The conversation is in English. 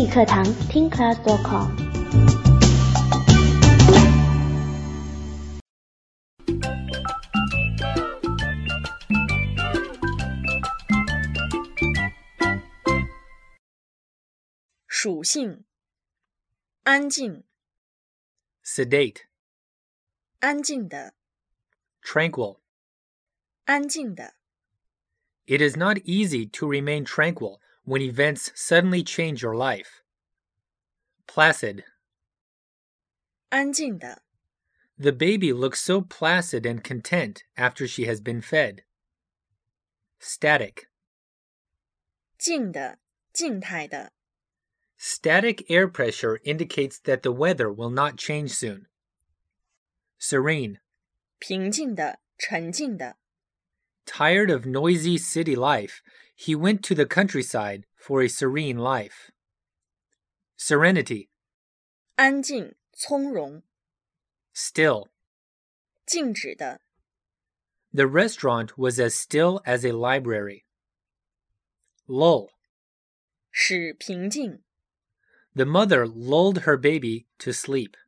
语课堂听 class.com。 属性：安静 sedate, 安静的 tranquil. 安静的 It is not easy to remain tranquil when events suddenly change your life. Placid. 安静的 The baby looks so placid and content after she has been fed. Static. 静的静态的 Static air pressure indicates that the weather will not change soon. Serene. 平静的沉静的 Tired of noisy city life, he went to the countryside for a serene life. Serenity. 安静从容 Still. 静止的 The restaurant was as still as a library. Lull. 使平静 The mother lulled her baby to sleep.